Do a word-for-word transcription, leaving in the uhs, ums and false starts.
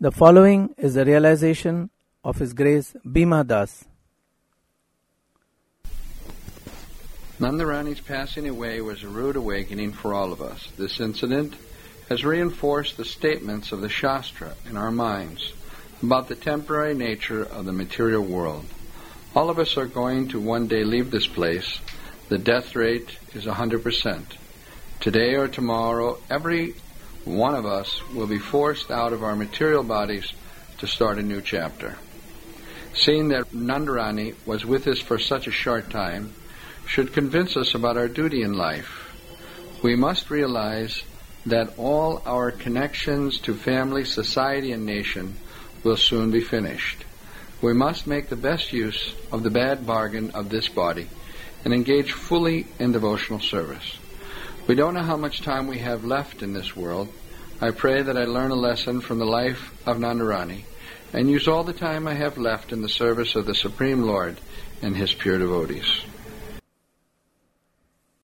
The following is the realization of His Grace Bhima Das. Nandarani's passing away was a rude awakening for all of us. This incident has reinforced the statements of the Shastra in our minds about the temporary nature of the material world. All of us are going to one day leave this place. The death rate is one hundred percent. Today or tomorrow, every one of us will be forced out of our material bodies to start a new chapter. Seeing that Nandarani was with us for such a short time should convince us about our duty in life. We must realize that all our connections to family, society, and nation will soon be finished. We must make the best use of the bad bargain of this body and engage fully in devotional service. We don't know how much time we have left in this world. I pray that I learn a lesson from the life of Nandarani and use all the time I have left in the service of the Supreme Lord and His pure devotees.